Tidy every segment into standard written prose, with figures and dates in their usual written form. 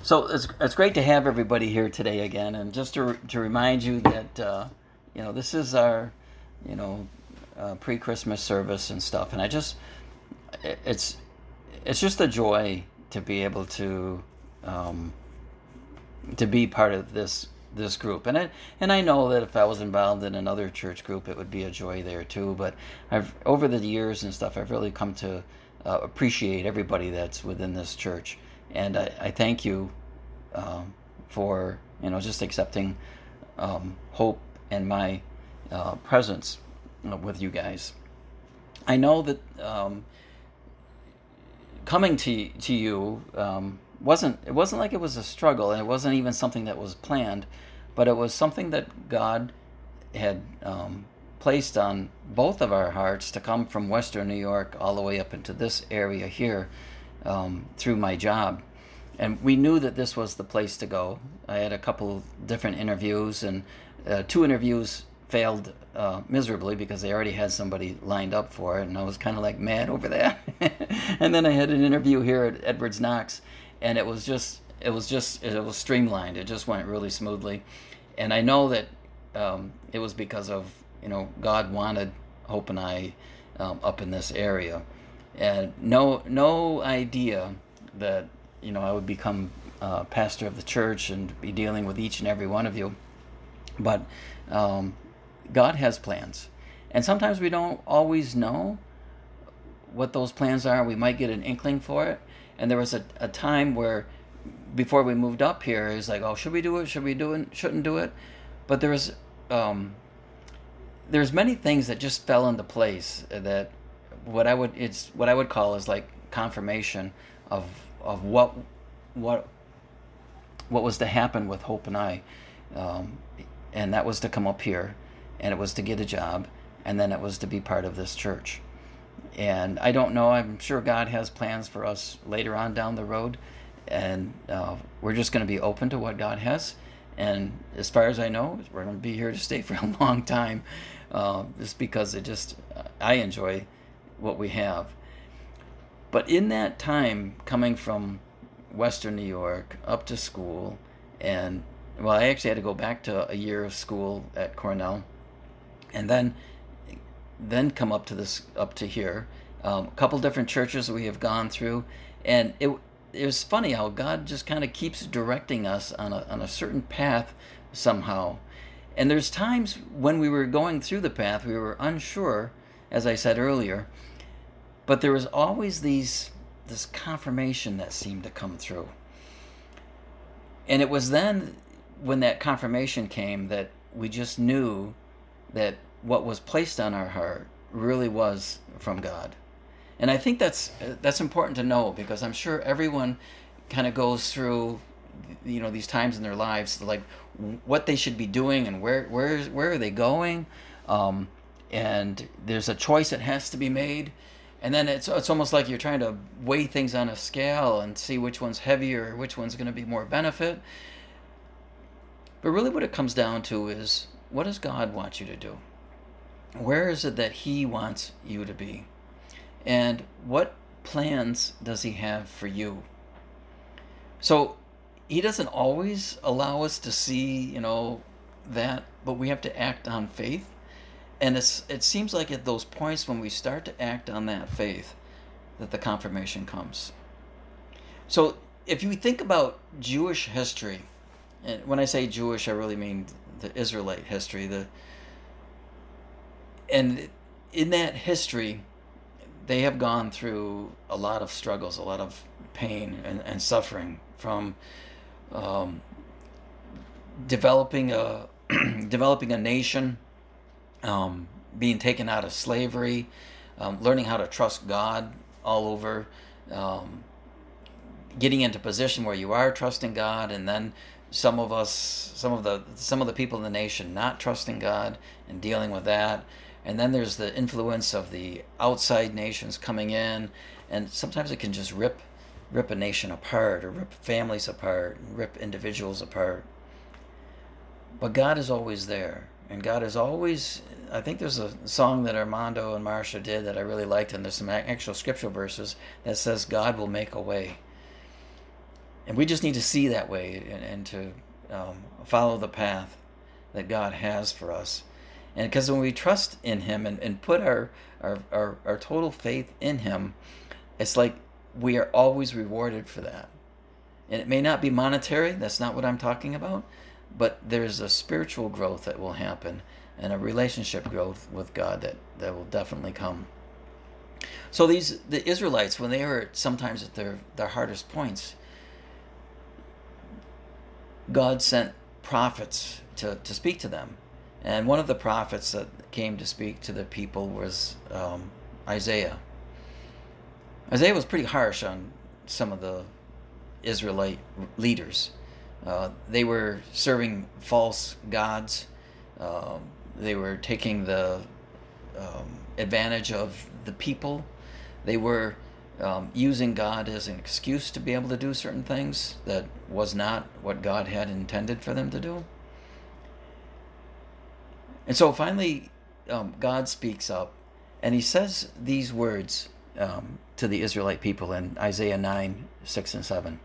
So it's great to have everybody here today again, and just to remind you that this is our you know pre-Christmas service and stuff, and it's it's just a joy to be able um, to be part of this group, and I know that if I was involved in another church group, it would be a joy there too. But I've over the years and stuff, I've really come to appreciate everybody that's within this church, and I thank you for just accepting hope and my presence with you guys. I know that coming to you wasn't like it was a struggle, and it wasn't even something that was planned, but it was something that God had placed on both of our hearts to come from Western New York all the way up into this area here through my job. And we knew that this was the place to go. I had a couple of different interviews, and two interviews failed miserably because they already had somebody lined up for it, and I was kind of like mad over that. And then I had an interview here at Edwards Knox, and it was streamlined. It just went really smoothly, and I know that it was because of God wanted Hope and I up in this area, and no idea that I would become pastor of the church and be dealing with each and every one of you. But God has plans, and sometimes we don't always know what those plans are. We might get an inkling for it, and there was a time where before we moved up here, it was like, oh, should we do it? Should we do it? Shouldn't do it? But there's many things that just fell into place that what I would call is like confirmation of what was to happen with Hope and I, and that was to come up here, and it was to get a job, and then it was to be part of this church. And I don't know. I'm sure God has plans for us later on down the road, and we're just going to be open to what God has. And as far as I know, we're going to be here to stay for a long time, just because I enjoy what we have. But in that time, coming from Western New York up to school, and well, I actually had to go back to a year of school at Cornell, and then come up to here. A couple different churches we have gone through, and it was funny how God just kind of keeps directing us on a certain path somehow. And there's times when we were going through the path we were unsure, as I said earlier, but there was always this confirmation that seemed to come through. And it was then when that confirmation came that we just knew that what was placed on our heart really was from God. And I think that's important to know, because I'm sure everyone kind of goes through these times in their lives, like what they should be doing and where are they going, and there's a choice that has to be made. And then it's almost like you're trying to weigh things on a scale and see which one's heavier, which one's going to be more benefit. But really what it comes down to is, what does God want you to do? Where is it that He wants you to be? And what plans does He have for you? So He doesn't always allow us to see, that, but we have to act on faith. And it seems like at those points when we start to act on that faith, that the confirmation comes. So if you think about Jewish history, and when I say Jewish, I really mean the Israelite history. And in that history, they have gone through a lot of struggles, a lot of pain and suffering from developing a nation, being taken out of slavery, learning how to trust God all over, getting into a position where you are trusting God, and then some of the people in the nation not trusting God and dealing with that. And then there's the influence of the outside nations coming in, and sometimes it can just rip a nation apart, or rip families apart, and rip individuals apart. But God is always there, and God is always. I think there's a song that Armando and Marcia did that I really liked, and there's some actual scriptural verses that says God will make a way. And we just need to see that way and to follow the path that God has for us. And because when we trust in Him and put our total faith in Him, it's like we are always rewarded for that. And it may not be monetary, that's not what I'm talking about, but there's a spiritual growth that will happen and a relationship growth with God that will definitely come. So the Israelites, when they were sometimes at their hardest points, God sent prophets to speak to them. And one of the prophets that came to speak to the people was Isaiah. Isaiah was pretty harsh on some of the Israelite leaders. They were serving false gods. They were taking the advantage of the people. They were using God as an excuse to be able to do certain things that was not what God had intended for them to do. And so finally, God speaks up, and He says these words to the Israelite people in Isaiah 9, 6 and 7.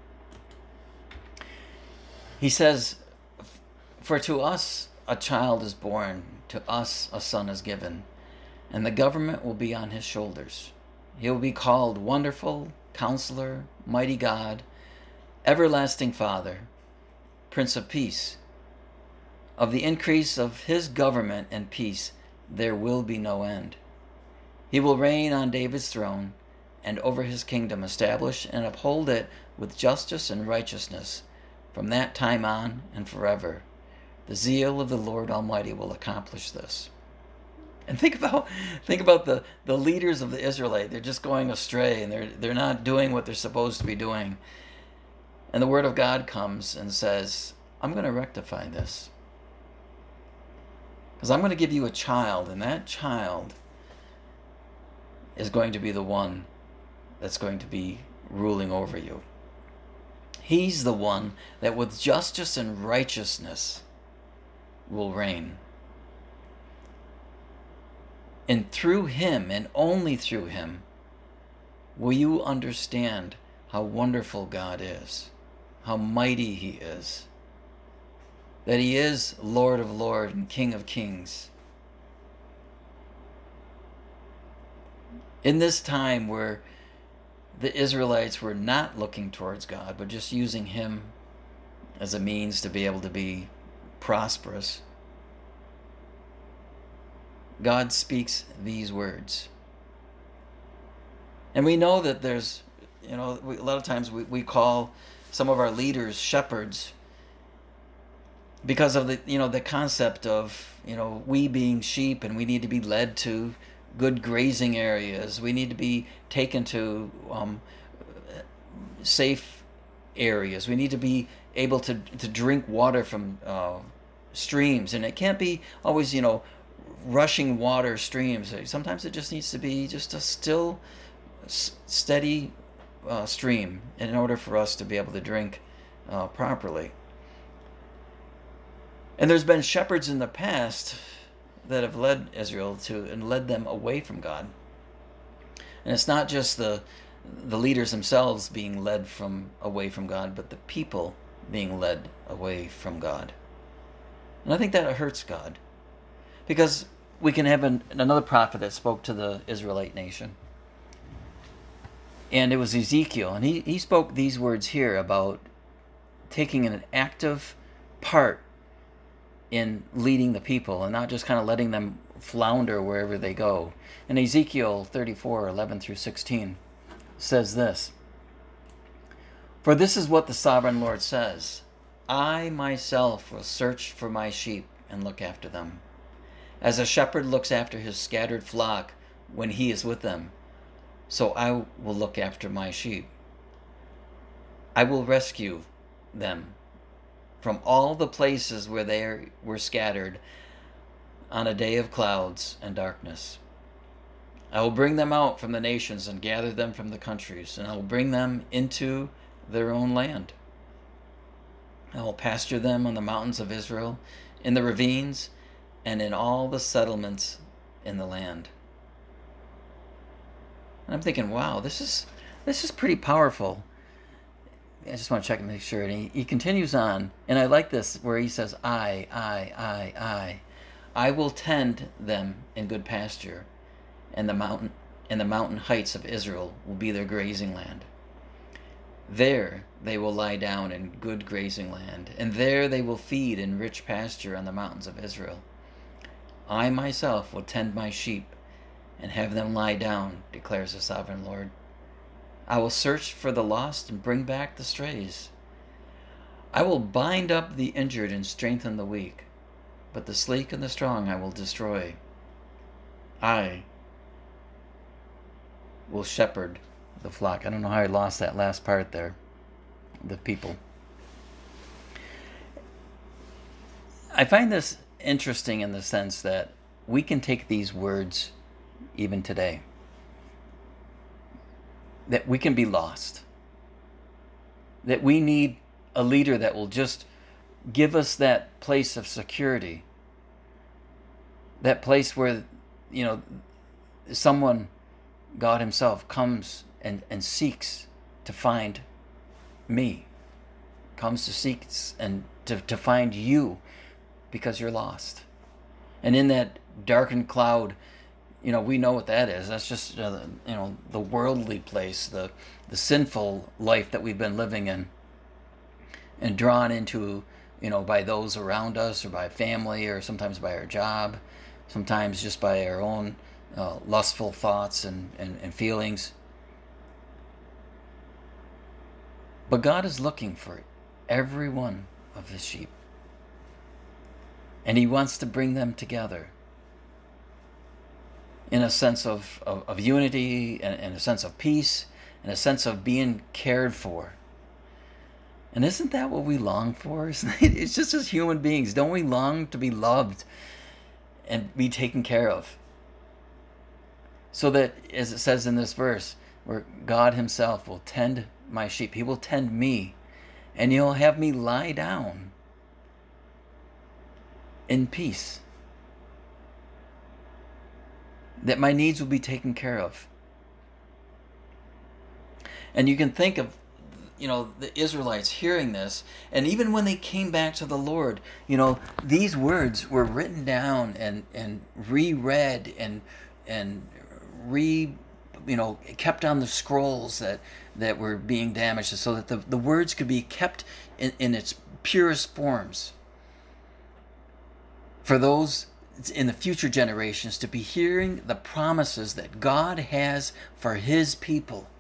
He says, "For to us a child is born, to us a son is given, and the government will be on His shoulders. He will be called Wonderful, Counselor, Mighty God, Everlasting Father, Prince of Peace. Of the increase of His government and peace there will be no end. He will reign on David's throne and over His kingdom, establish and uphold it with justice and righteousness from that time on and forever. The zeal of the Lord Almighty will accomplish this." And think about the leaders of the Israelite. They're just going astray, and they're not doing what they're supposed to be doing. And the Word of God comes and says, "I'm going to rectify this. Because I'm going to give you a child, and that child is going to be the one that's going to be ruling over you. He's the one that with justice and righteousness will reign. And through Him, and only through Him, will you understand how wonderful God is, how mighty He is, that He is Lord of Lords and King of Kings." In this time where the Israelites were not looking towards God, but just using Him as a means to be able to be prosperous, God speaks these words. And we know that there's, a lot of times we call some of our leaders shepherds because of the concept of, we being sheep, and we need to be led to good grazing areas. We need to be taken to safe areas. We need to be able to drink water from streams. And it can't be always, rushing water streams. Sometimes it just needs to be just a still, steady stream in order for us to be able to drink properly. And there's been shepherds in the past that have led Israel and led them away from God. And it's not just the leaders themselves being led away from God, but the people being led away from God. And I think that hurts God. Because we can have another prophet that spoke to the Israelite nation. And it was Ezekiel. And he spoke these words here about taking an active part in leading the people and not just kind of letting them flounder wherever they go. And Ezekiel 34, 11 through 16 says this: "For this is what the sovereign Lord says, I myself will search for my sheep and look after them. As a shepherd looks after his scattered flock when he is with them, so I will look after my sheep. I will rescue them from all the places where they were scattered on a day of clouds and darkness. I will bring them out from the nations and gather them from the countries, and I will bring them into their own land. I will pasture them on the mountains of Israel, in the ravines, and in all the settlements in the land." And I'm thinking, wow, this is pretty powerful. I just want to check and make sure. And he continues on, and I like this where he says, I will tend them in good pasture, and the mountain heights of Israel will be their grazing land. There they will lie down in good grazing land, and there they will feed in rich pasture on the mountains of Israel. I myself will tend my sheep and have them lie down, declares the sovereign Lord. I will search for the lost and bring back the strays. I will bind up the injured and strengthen the weak, but the sleek and the strong I will destroy. I will shepherd the flock. I don't know how I lost that last part there. The people. I find this interesting in the sense that we can take these words even today. That we can be lost. That we need a leader that will just give us that place of security. That place where, someone, God himself, comes and seeks to find me. Comes to seek and to find you because you're lost. And in that darkened cloud, we know what that is. That's just, the worldly place, the sinful life that we've been living in and drawn into, by those around us or by family or sometimes by our job, sometimes just by our own lustful thoughts and feelings. But God is looking for every one of his sheep. And he wants to bring them together in a sense of unity and a sense of peace and a sense of being cared for. And isn't that what we long for? It's just as human beings. Don't we long to be loved and be taken care of? So that, as it says in this verse, where God himself will tend my sheep. He will tend me, and he'll have me lie down in peace. That my needs will be taken care of. And you can think of, the Israelites hearing this, and even when they came back to the Lord, these words were written down and reread and kept on the scrolls that were being damaged, so that the words could be kept in its purest forms. For those in the future generations to be hearing the promises that God has for his people.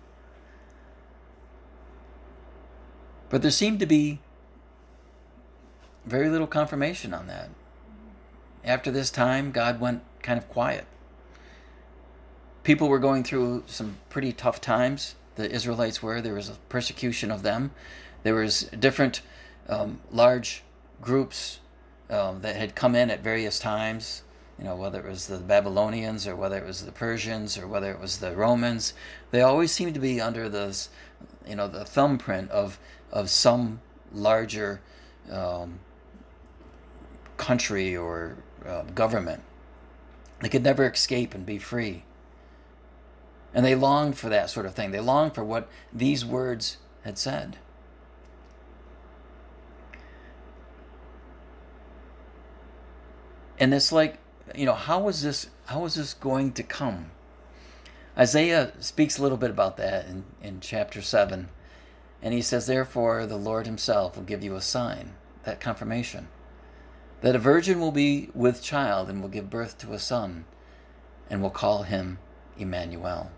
But there seemed to be very little confirmation on that. After this time, God went kind of quiet. People were going through some pretty tough times. The Israelites were. There was a persecution of them. There was different large groups that had come in at various times, whether it was the Babylonians or whether it was the Persians or whether it was the Romans. They always seemed to be under this, the thumbprint of some larger country or government. They could never escape and be free. And they longed for that sort of thing. They longed for what these words had said. And it's like, how is this going to come? Isaiah speaks a little bit about that in chapter 7. And he says, therefore, the Lord himself will give you a sign, that confirmation, that a virgin will be with child and will give birth to a son, and will call him Emmanuel.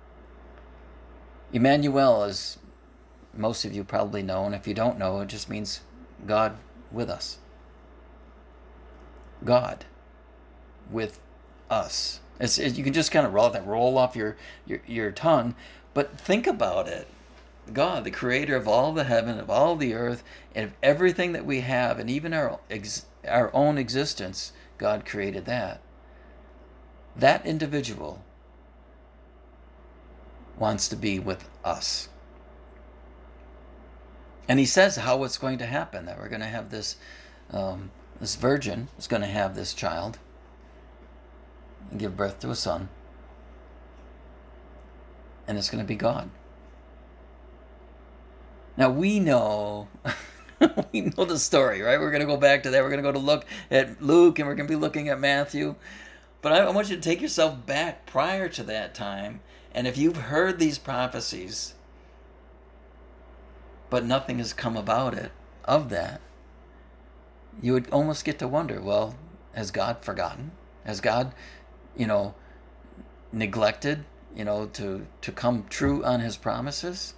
Emmanuel, as most of you probably know, and if you don't know, it just means God with us. God with us. You can just kind of roll off your tongue, but think about it. God, the creator of all the heaven, of all the earth, and of everything that we have, and even our own existence, God created that. That individual wants to be with us. And he says how it's going to happen, that we're going to have this virgin is going to have this child and give birth to a son. And it's going to be God. Now we know, we know the story, right? We're going to go back to that. We're going to go to look at Luke, and we're going to be looking at Matthew. But I want you to take yourself back prior to that time. And if you've heard these prophecies, but nothing has come about it, of that, you would almost get to wonder, well, has God forgotten? Has God, neglected, to come true on his promises?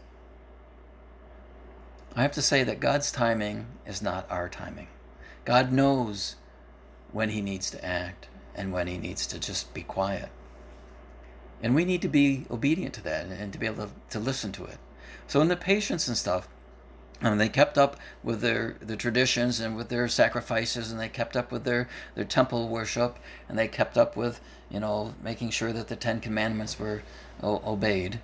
I have to say that God's timing is not our timing. God knows when he needs to act and when he needs to just be quiet. And we need to be obedient to that and to be able to listen to it. So in the patience and stuff, they kept up with their traditions and with their sacrifices, and they kept up with their temple worship, and they kept up with, making sure that the 10 Commandments were obeyed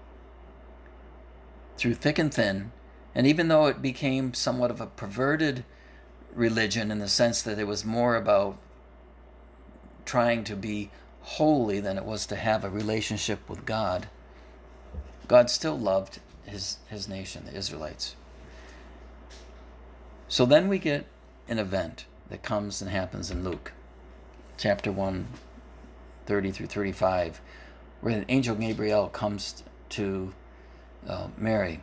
through thick and thin. And even though it became somewhat of a perverted religion in the sense that it was more about trying to be holy than it was to have a relationship with God, God still loved his nation, the Israelites. So then we get an event that comes and happens in Luke, chapter 1, 30 through 35, where the angel Gabriel comes to Mary.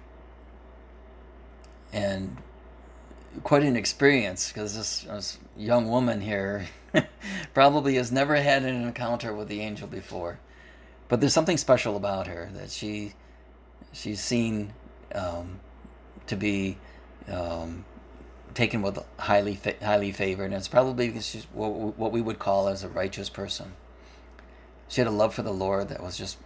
And quite an experience, because this young woman here probably has never had an encounter with the angel before. But there's something special about her, that she's seen to be taken with highly favored, and it's probably because she's what we would call as a righteous person. She had a love for the Lord that was just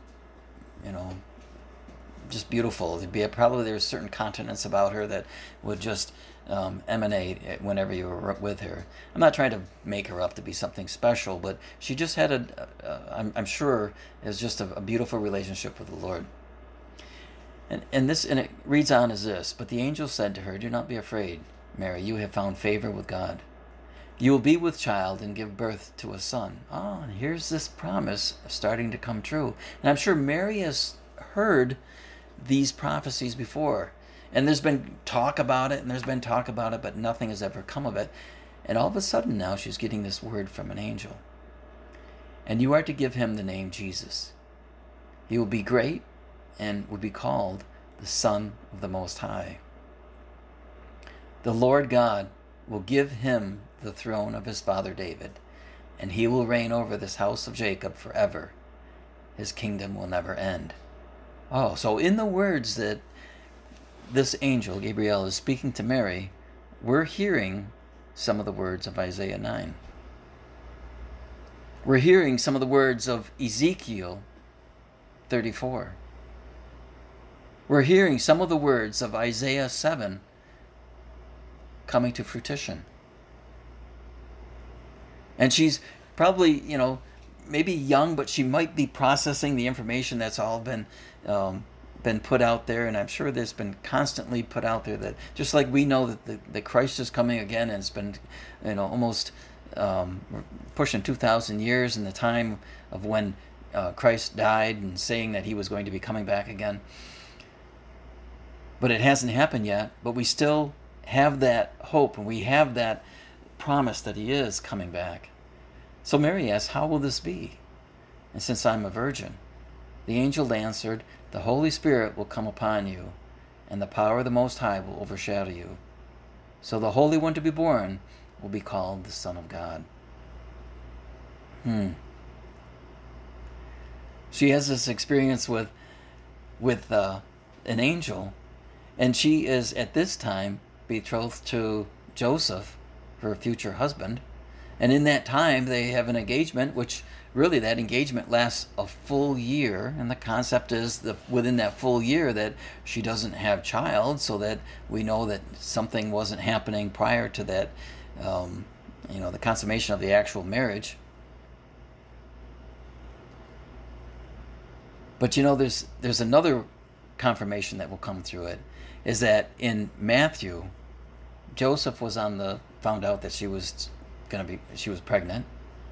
beautiful. Probably there were certain continents about her that would just emanate whenever you were with her. I'm not trying to make her up to be something special, but she just had I'm sure is just a beautiful relationship with the Lord. And it reads on as this: "But the angel said to her, 'Do not be afraid, Mary, you have found favor with God. You will be with child and give birth to a son.'" And here's this promise starting to come true. And I'm sure Mary has heard these prophecies before. And there's been talk about it, but nothing has ever come of it. And all of a sudden now she's getting this word from an angel. "And you are to give him the name Jesus. He will be great and will be called the Son of the Most High. The Lord God will give him the throne of his father David, and he will reign over this house of Jacob forever. His kingdom will never end." So in the words that this angel, Gabriel, is speaking to Mary, we're hearing some of the words of Isaiah 9. We're hearing some of the words of Ezekiel 34. We're hearing some of the words of Isaiah 7 coming to fruition. And she's probably, maybe young, but she might be processing the information that's all been put out there. And I'm sure there's been constantly put out there that, just like we know that Christ is coming again, and it's been, almost pushing 2,000 years in the time of when Christ died, and saying that he was going to be coming back again. But it hasn't happened yet, but we still have that hope, and we have that promise that he is coming back. So Mary asks, "How will this be? And since I'm a virgin?" The angel answered, "The Holy Spirit will come upon you, and the power of the Most High will overshadow you. So the Holy One to be born will be called the Son of God." She has this experience with an angel, and she is at this time betrothed to Joseph, her future husband. And in that time, they have an engagement, which really that engagement lasts a full year. And the concept is that within that full year that she doesn't have child, so that we know that something wasn't happening prior to that, the consummation of the actual marriage. But there's another confirmation that will come through it, is that in Matthew, Joseph found out that she was pregnant,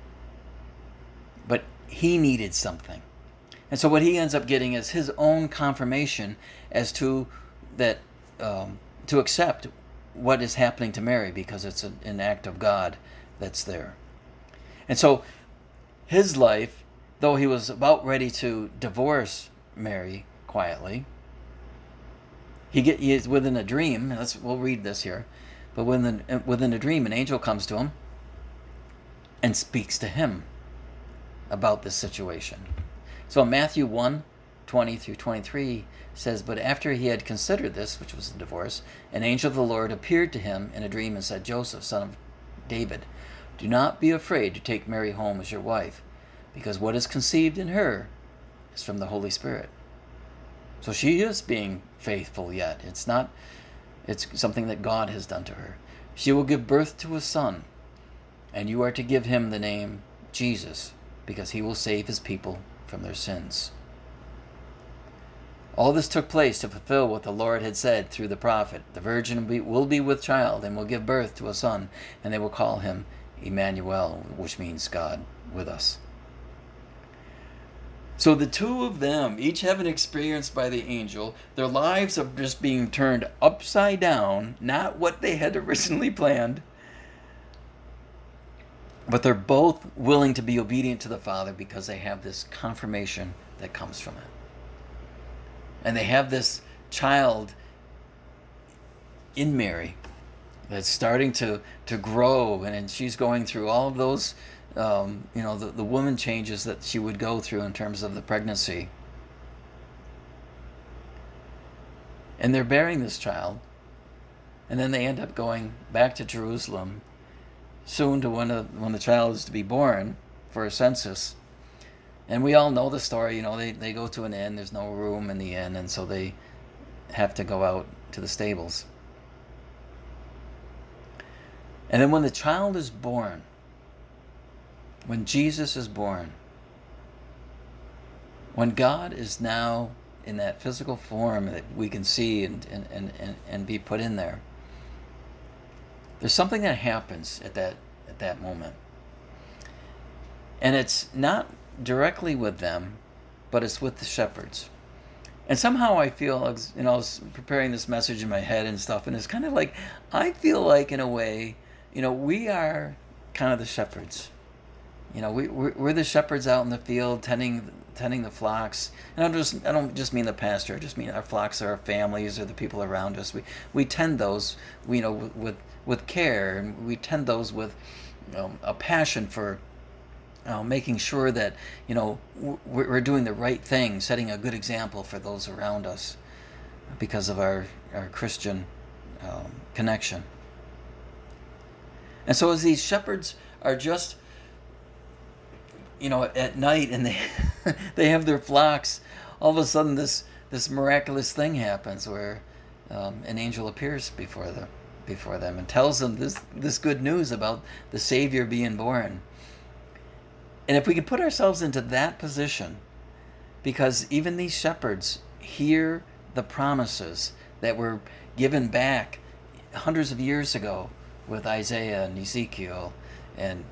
but he needed something. And so what he ends up getting is his own confirmation as to that to accept what is happening to Mary, because it's an act of God that's there. And so his life, though he was about ready to divorce Mary quietly, he is within a dream. We'll read this here. But within a dream, an angel comes to him and speaks to him about this situation. So Matthew 1:20 through 23 says, "But after he had considered this," which was the divorce, "an angel of the Lord appeared to him in a dream and said, 'Joseph, son of David, do not be afraid to take Mary home as your wife, because what is conceived in her is from the Holy Spirit.'" So she is being faithful yet. It's something that God has done to her. "She will give birth to a son, and you are to give him the name Jesus, because he will save his people from their sins." All this took place to fulfill what the Lord had said through the prophet. "The virgin will be with child and will give birth to a son, and they will call him Emmanuel," which means God with us. So the two of them each have an experience by the angel. Their lives are just being turned upside down, not what they had originally planned. But they're both willing to be obedient to the Father because they have this confirmation that comes from it. And they have this child in Mary that's starting to grow, and she's going through all of those, the woman changes that she would go through in terms of the pregnancy. And they're bearing this child, and then they end up going back to Jerusalem soon to when the child is to be born for a census. And we all know the story. They go to an inn. There's no room in the inn, and so they have to go out to the stables. And then when the child is born, when Jesus is born, when God is now in that physical form that we can see and be put in there, there's something that happens at that moment. And it's not directly with them, but it's with the shepherds. And somehow I feel, I was preparing this message in my head and stuff, and it's kind of like, I feel like in a way, we are kind of the shepherds. We're the shepherds out in the field tending the flocks. And I don't just mean the pastor. I just mean our flocks are our families or the people around us. We tend those, with care, and we tend those with a passion for making sure that we're doing the right thing, setting a good example for those around us because of our Christian connection. And so as these shepherds are just at night, and they have their flocks, all of a sudden this miraculous thing happens where an angel appears before them and tells them this good news about the Savior being born. And if we could put ourselves into that position, because even these shepherds hear the promises that were given back hundreds of years ago with Isaiah and Ezekiel, and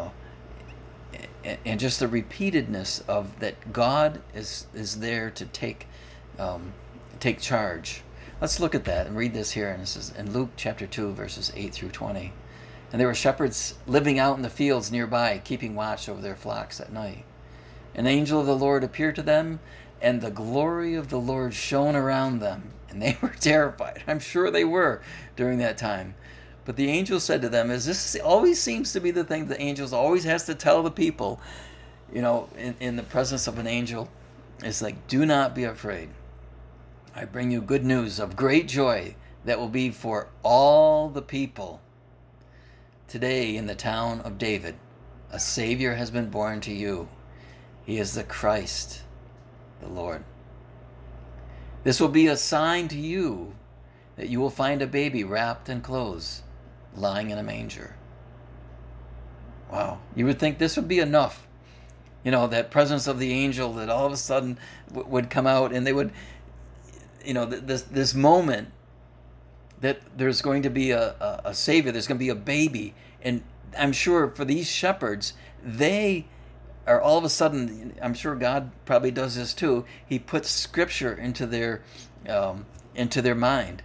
just the repeatedness of that God is there to take charge. Let's look at that and read this here. And this is in Luke chapter 2, verses 8 through 20. "And there were shepherds living out in the fields nearby, keeping watch over their flocks at night. An angel of the Lord appeared to them, and the glory of the Lord shone around them, and they were terrified." I'm sure they were during that time. But the angel said to them, as this always seems to be the thing the angels always has to tell the people, in the presence of an angel, it's like, "Do not be afraid. I bring you good news of great joy that will be for all the people. Today in the town of David, a Savior has been born to you. He is the Christ, the Lord. This will be a sign to you that you will find a baby wrapped in clothes, lying in a manger." Wow. You would think this would be enough. That presence of the angel that all of a sudden would come out, and they would, this moment that there's going to be a Savior, there's going to be a baby. And I'm sure for these shepherds, they are all of a sudden, I'm sure God probably does this too, he puts Scripture into their mind.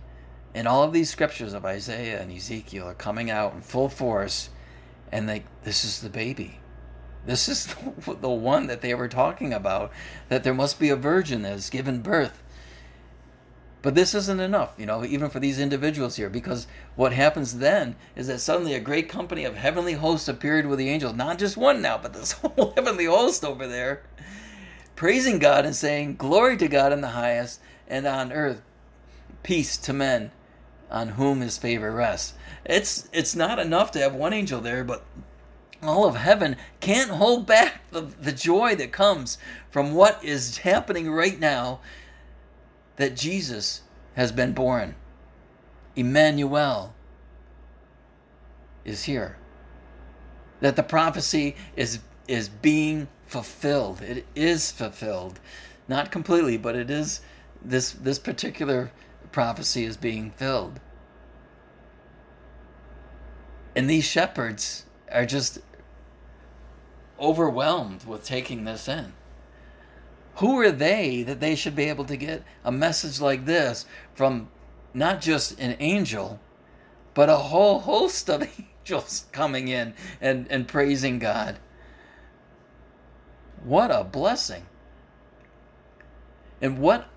And all of these scriptures of Isaiah and Ezekiel are coming out in full force, and this is the baby. This is the one that they were talking about, that there must be a virgin that has given birth. But this isn't enough, even for these individuals here, because what happens then is that suddenly a great company of heavenly hosts appeared with the angels, not just one now, but this whole heavenly host over there, praising God and saying, "Glory to God in the highest, and on earth peace to men on whom his favor rests." It's not enough to have one angel there, but all of heaven can't hold back the joy that comes from what is happening right now, that Jesus has been born. Emmanuel is here. That the prophecy is being fulfilled. It is fulfilled. Not completely, but it is. This particular prophecy is being filled. And these shepherds are just overwhelmed with taking this in. Who are they that they should be able to get a message like this from not just an angel, but a whole host of angels coming in and praising God? What a blessing. And what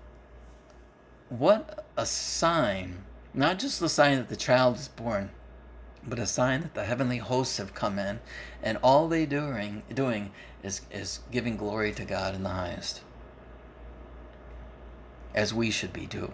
a sign, not just the sign that the child is born, but a sign that the heavenly hosts have come in, and all they doing is giving glory to God in the highest, as we should be too.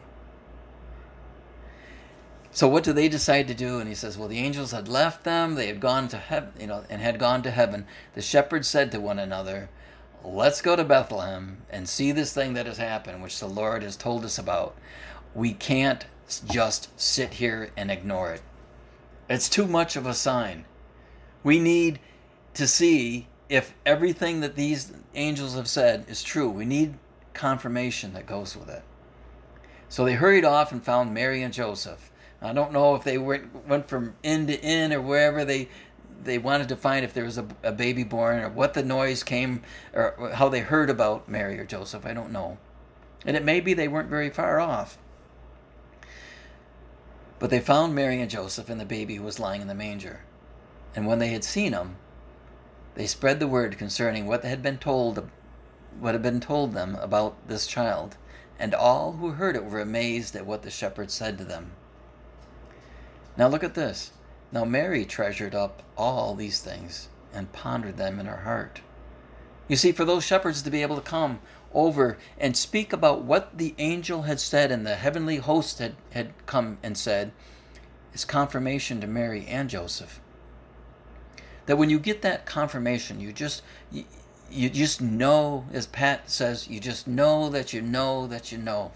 So what do they decide to do? And he says, well, the angels had left them, they had gone to heaven, and had gone to heaven. The shepherds said to one another, "Let's go to Bethlehem and see this thing that has happened, which the Lord has told us about. We can't just sit here and ignore it. It's too much of a sign. We need to see if everything that these angels have said is true. We need confirmation that goes with it." So they hurried off and found Mary and Joseph. I don't know if they went from inn to inn or wherever they wanted to find if there was a baby born, or what the noise came, or how they heard about Mary or Joseph. I don't know. And it may be they weren't very far off. But they found Mary and Joseph and the baby who was lying in the manger. And when they had seen him, they spread the word concerning what had been told them about this child. And all who heard it were amazed at what the shepherds said to them. Now look at this. Now Mary treasured up all these things and pondered them in her heart. You see, for those shepherds to be able to come over and speak about what the angel had said and the heavenly host had come and said, is confirmation to Mary and Joseph. That when you get that confirmation, you just know, as Pat says, you just know that you know that you know.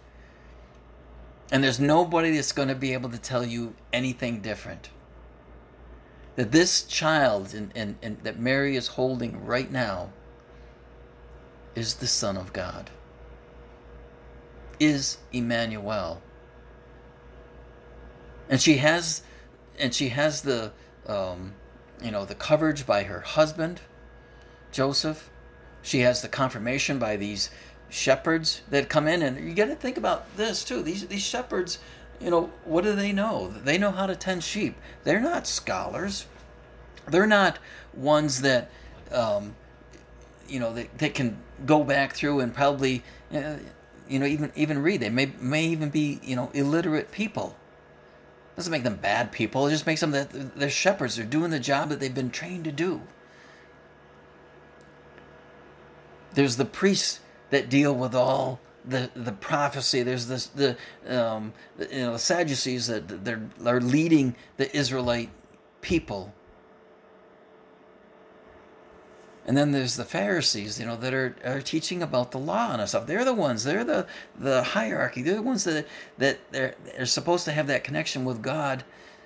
And there's nobody that's going to be able to tell you anything different. That this child and that Mary is holding right now is the Son of God, is Emmanuel. And she has the the coverage by her husband, Joseph. She has the confirmation by these shepherds that come in. And you got to think about this too. These shepherds, what do they know? They know how to tend sheep. They're not scholars. They're not ones that they can go back through and probably even read. They may even be illiterate people. Doesn't make them bad people. It just makes them that they're shepherds. They're doing the job that they've been trained to do. There's the priests that deal with all the prophecy. There's the Sadducees that they're leading the Israelite people. And then there's the Pharisees, that are teaching about the law and stuff. They're the ones. They're the hierarchy. They're the ones that they're supposed to have that connection with God.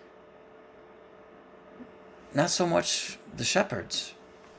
Not so much the shepherds.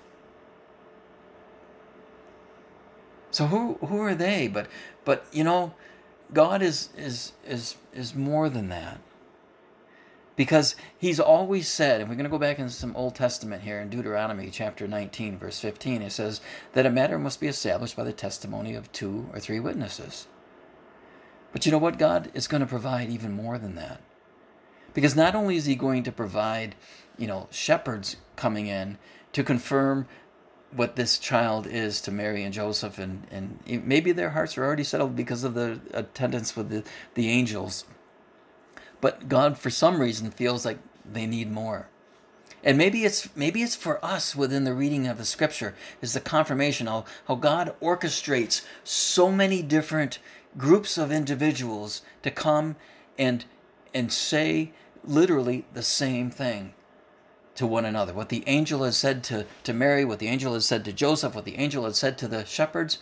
So who are they? But God is more than that. Because he's always said, and we're going to go back into some Old Testament here in Deuteronomy chapter 19, verse 15, it says that a matter must be established by the testimony of 2 or 3 witnesses. But you know what? God is going to provide even more than that. Because not only is he going to provide, shepherds coming in to confirm what this child is to Mary and Joseph, and maybe their hearts are already settled because of the attendance with the angels. But God, for some reason, feels like they need more. And maybe it's for us within the reading of the scripture is the confirmation how God orchestrates so many different groups of individuals to come and say literally the same thing to one another. What the angel has said to Mary, what the angel has said to Joseph, what the angel has said to the shepherds.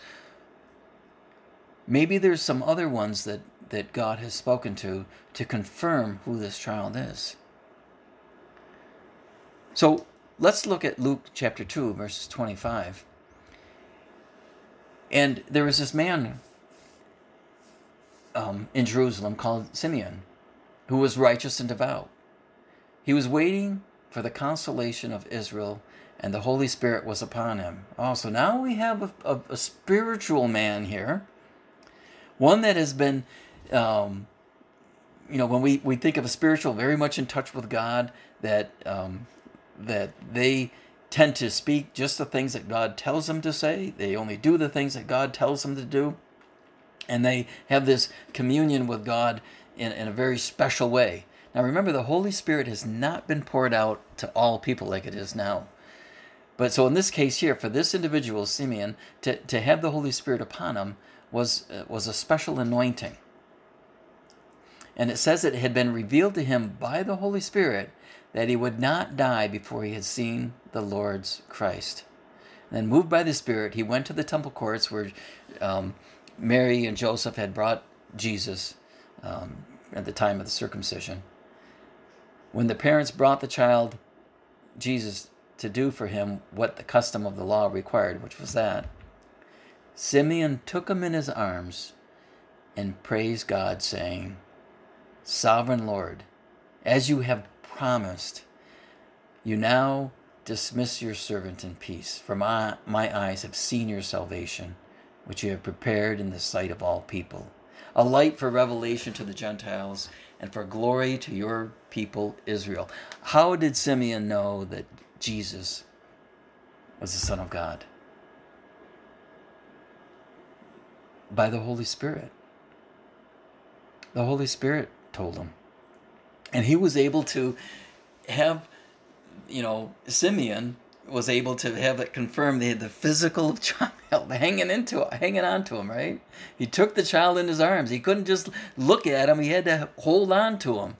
Maybe there's some other ones that God has spoken to confirm who this child is. So let's look at Luke chapter 2, verses 25. And there was this man in Jerusalem called Simeon, who was righteous and devout. He was waiting for the consolation of Israel, and the Holy Spirit was upon him. Oh, so now we have a spiritual man here, one that has been, when we think of a spiritual, very much in touch with God, that they tend to speak just the things that God tells them to say. They only do the things that God tells them to do. And they have this communion with God in a very special way. Now remember, the Holy Spirit has not been poured out to all people like it is now. But so in this case here, for this individual, Simeon, to have the Holy Spirit upon him was a special anointing. And it says it had been revealed to him by the Holy Spirit that he would not die before he had seen the Lord's Christ. And then moved by the Spirit, he went to the temple courts where Mary and Joseph had brought Jesus at the time of the circumcision. When the parents brought the child, Jesus, to do for him what the custom of the law required, which was that, Simeon took him in his arms and praised God, saying, "Sovereign Lord, as you have promised, you now dismiss your servant in peace, for my eyes have seen your salvation, which you have prepared in the sight of all people, a light for revelation to the Gentiles and for glory to your people Israel." How did Simeon know that Jesus was the Son of God? By the Holy Spirit. The Holy Spirit told him. And he was able to have, Simeon was able to have it confirmed. They had the physical child hanging on to him, right? He took the child in his arms. He couldn't just look at him. He had to hold on to him.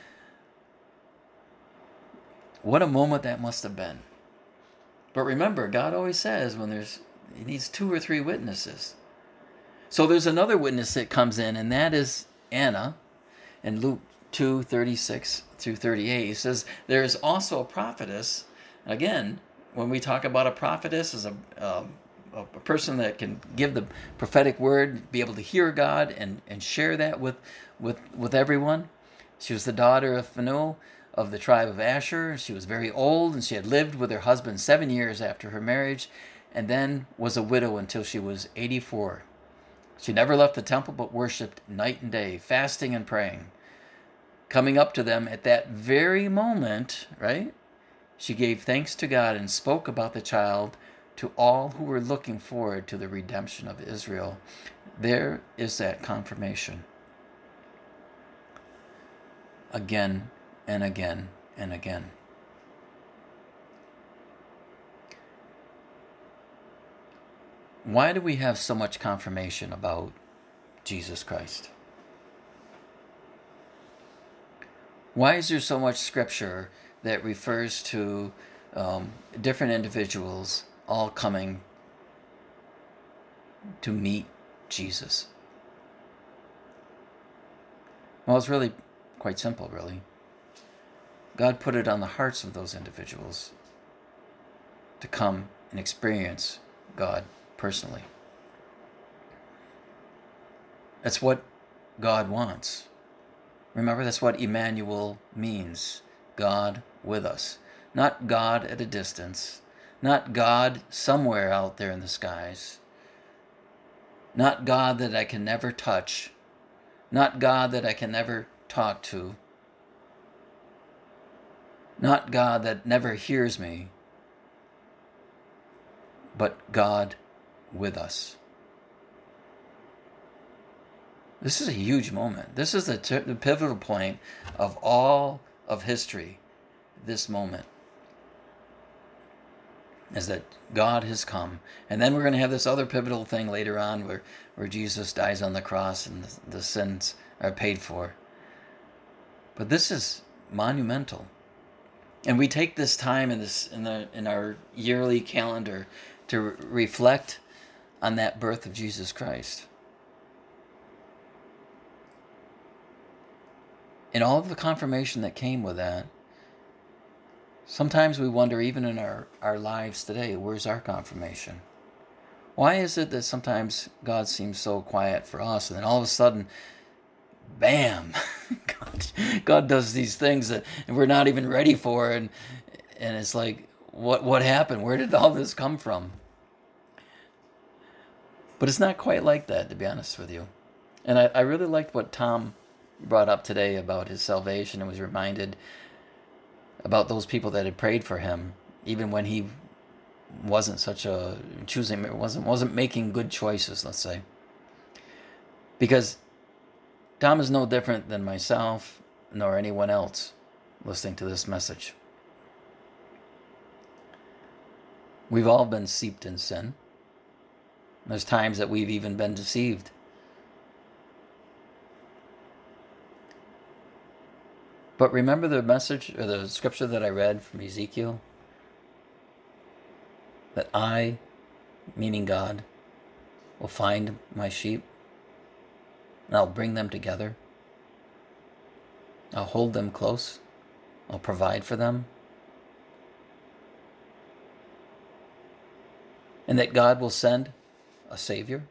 What a moment that must have been. But remember, God always says he needs 2 or 3 witnesses. So there's another witness that comes in, and that is Anna. In Luke 2:36 through 38, he says, there is also a prophetess. Again, when we talk about a prophetess as a person that can give the prophetic word, be able to hear God and share that with everyone. She was the daughter of Phanuel of the tribe of Asher. She was very old, and she had lived with her husband 7 years after her marriage, and then was a widow until she was 84. She never left the temple but worshipped night and day, fasting and praying. Coming up to them at that very moment, right? She gave thanks to God and spoke about the child to all who were looking forward to the redemption of Israel. There is that confirmation. Again and again and again. Why do we have so much confirmation about Jesus Christ? Why is there so much scripture that refers to different individuals all coming to meet Jesus? Well, it's really quite simple, really. God put it on the hearts of those individuals to come and experience God personally. That's what God wants. Remember, that's what Emmanuel means. God with us. Not God at a distance. Not God somewhere out there in the skies. Not God that I can never touch. Not God that I can never talk to. Not God that never hears me. But God with us. This is a huge moment. This is the pivotal point of all of history. This moment is that God has come. And then we're going to have this other pivotal thing later on where Jesus dies on the cross and the sins are paid for. But this is monumental. And we take this time in our yearly calendar to reflect on that birth of Jesus Christ. And all of the confirmation that came with that. Sometimes we wonder, even in our lives today, where's our confirmation? Why is it that sometimes God seems so quiet for us, and then all of a sudden, bam, God does these things that we're not even ready for, and it's like, what happened? Where did all this come from? But it's not quite like that, to be honest with you. And I really liked what Tom brought up today about his salvation, and was reminded about those people that had prayed for him, even when he wasn't wasn't making good choices, let's say. Because Tom is no different than myself, nor anyone else listening to this message. We've all been seeped in sin. There's times that we've even been deceived. But remember the message, or the scripture that I read from Ezekiel? That I, meaning God, will find my sheep, and I'll bring them together. I'll hold them close. I'll provide for them. And that God will send a Savior.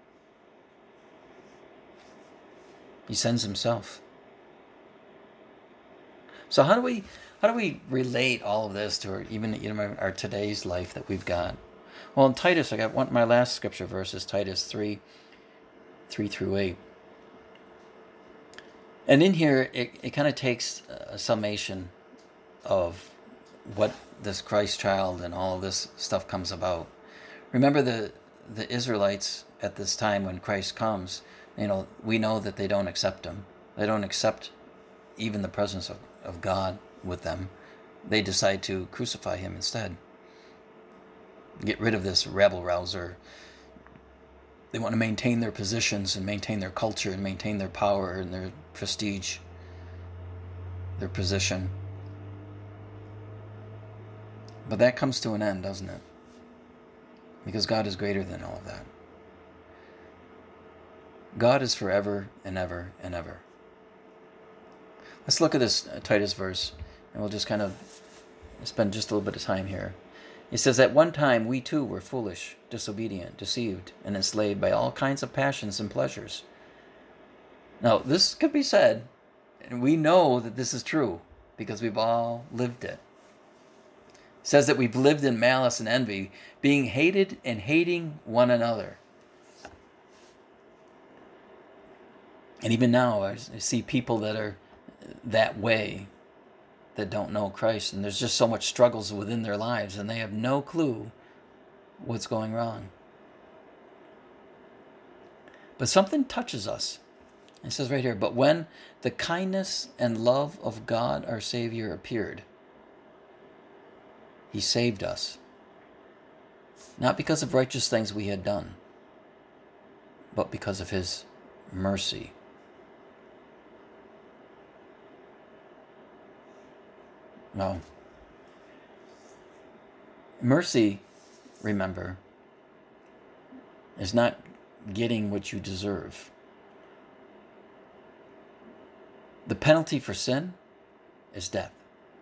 He sends himself. So how do we relate all of this to our today's life that we've got? Well, in Titus, my last scripture verse is Titus 3:3-8. And in here, it kind of takes a summation of what this Christ child and all of this stuff comes about. Remember the Israelites at this time when Christ comes, we know that they don't accept him. They don't accept even the presence of God with them. They decide to crucify him instead. Get rid of this rabble-rouser. They want to maintain their positions and maintain their culture and maintain their power and their prestige, their position. But that comes to an end, doesn't it? Because God is greater than all of that. God is forever and ever and ever. Let's look at this Titus verse, and we'll just kind of spend just a little bit of time here. It says, "At one time we too were foolish, disobedient, deceived, and enslaved by all kinds of passions and pleasures." Now, this could be said, and we know that this is true, because we've all lived it. It says that we've lived in malice and envy, being hated and hating one another. And even now, I see people that are that way, that don't know Christ, and there's just so much struggles within their lives, and they have no clue what's going wrong. But something touches us. It says right here, "But when the kindness and love of God our Savior appeared, he saved us, not because of righteous things we had done, but because of his mercy." No. Mercy, remember, is not getting what you deserve. The penalty for sin is death.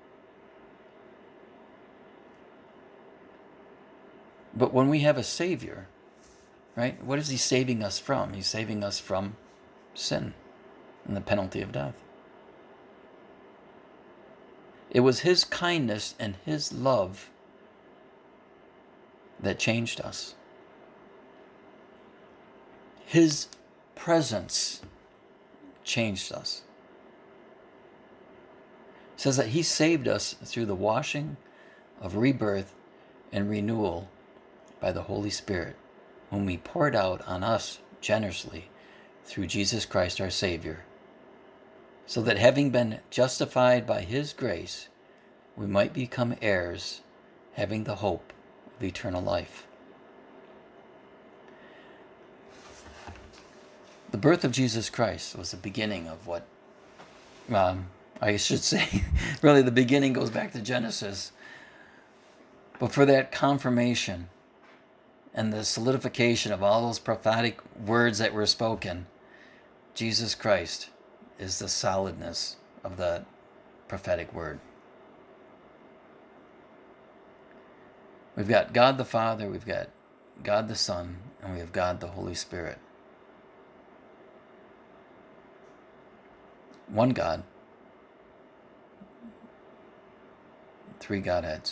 But when we have a Savior, right, what is he saving us from? He's saving us from sin and the penalty of death. It was his kindness and his love that changed us. His presence changed us. It says that he saved us through the washing of rebirth and renewal by the Holy Spirit, whom he poured out on us generously through Jesus Christ our Savior, so that having been justified by his grace, we might become heirs, having the hope of eternal life. The birth of Jesus Christ was the beginning of what, I should say, really the beginning goes back to Genesis. But for that confirmation and the solidification of all those prophetic words that were spoken, Jesus Christ is the solidness of that prophetic word. We've got God the Father, we've got God the Son, and we have God the Holy Spirit. One God, three Godheads.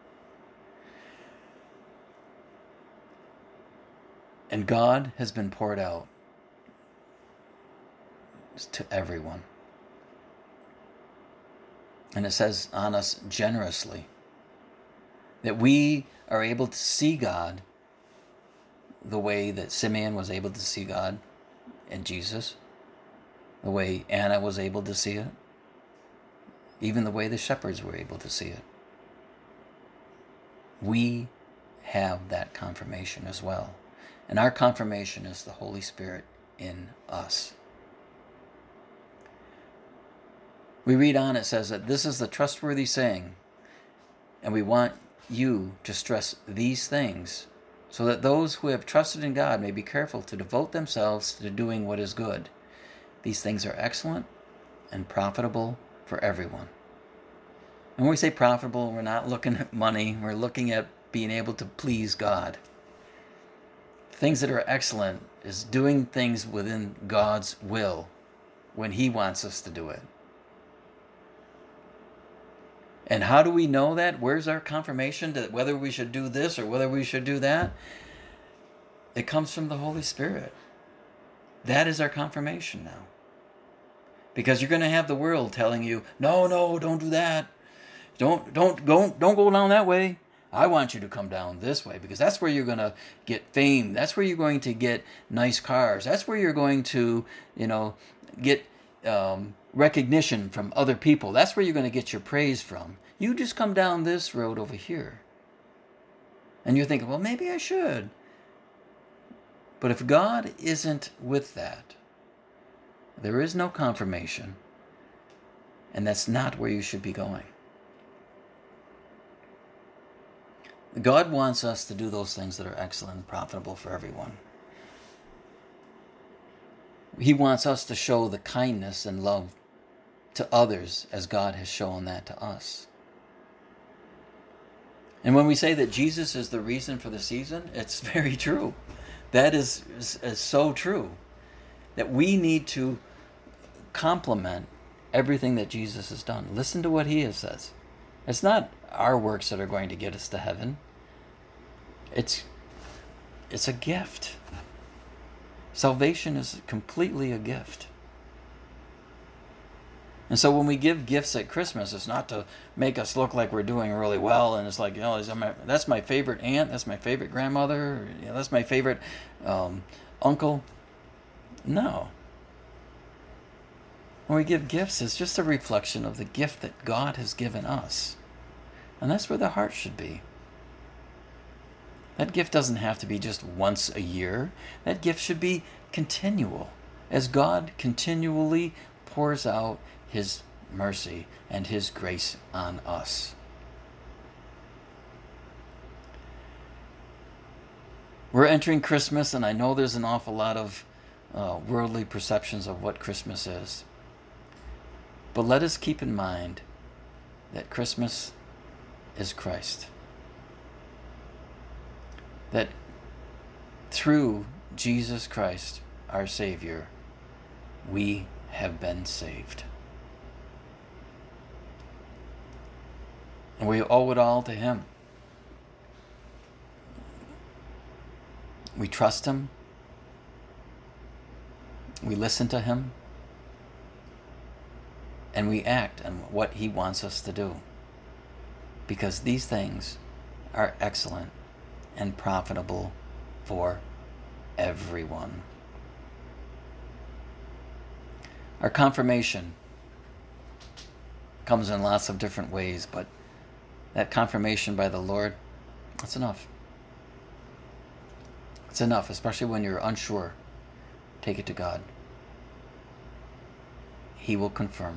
And God has been poured out to everyone. And it says on us generously, that we are able to see God the way that Simeon was able to see God in Jesus, the way Anna was able to see it, even the way the shepherds were able to see it. We have that confirmation as well. And our confirmation is the Holy Spirit in us. We read on, it says that this is the trustworthy saying, and we want you to stress these things, so that those who have trusted in God may be careful to devote themselves to doing what is good. These things are excellent and profitable for everyone. And when we say profitable, we're not looking at money, we're looking at being able to please God. Things that are excellent is doing things within God's will when he wants us to do it. And how do we know that? Where's our confirmation that whether we should do this or whether we should do that? It comes from the Holy Spirit. That is our confirmation now. Because you're going to have the world telling you, no, don't do that. Don't go down that way. I want you to come down this way, because that's where you're going to get fame. That's where you're going to get nice cars. That's where you're going to, get recognition from other people. That's where you're going to get your praise from. You just come down this road over here. And you're thinking, well, maybe I should. But if God isn't with that, there is no confirmation. And that's not where you should be going. God wants us to do those things that are excellent and profitable for everyone. He wants us to show the kindness and love to others as God has shown that to us. And when we say that Jesus is the reason for the season, it's very true. That is so true. That we need to complement everything that Jesus has done. Listen to what he says. It's not our works that are going to get us to heaven. It's a gift. Salvation is completely a gift. And so when we give gifts at Christmas, it's not to make us look like we're doing really well, and it's like, that's my favorite aunt, that's my favorite grandmother, that's my favorite uncle. No. When we give gifts, it's just a reflection of the gift that God has given us. And that's where the heart should be. That gift doesn't have to be just once a year. That gift should be continual, as God continually pours out his mercy and his grace on us. We're entering Christmas, and I know there's an awful lot of worldly perceptions of what Christmas is. But let us keep in mind that Christmas is Christ. That through Jesus Christ, our Savior, we have been saved. And we owe it all to him. We trust him. We listen to him. and we act on what He wants us to do. Because these things are excellent and profitable for everyone. Our confirmation comes in lots of different ways, but that confirmation by the Lord, that's enough. It's enough, especially when you're unsure. Take it to God. He will confirm.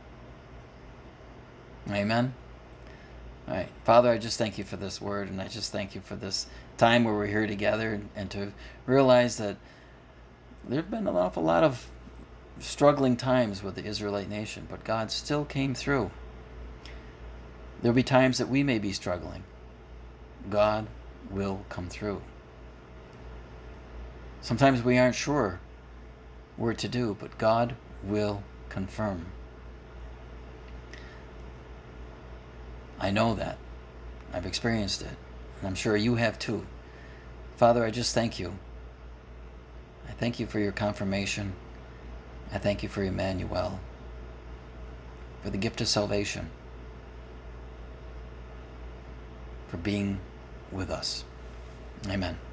Amen? All right. Father, I just thank you for this word, and I just thank you for this time where we're here together and to realize that there have been an awful lot of struggling times with the Israelite nation, but God still came through. There'll be times that we may be struggling. God will come through. Sometimes we aren't sure what to do, but God will confirm. I know that. I've experienced it, and I'm sure you have too. Father, I just thank you. I thank you for your confirmation. I thank you for Emmanuel, for the gift of salvation, for being with us. Amen.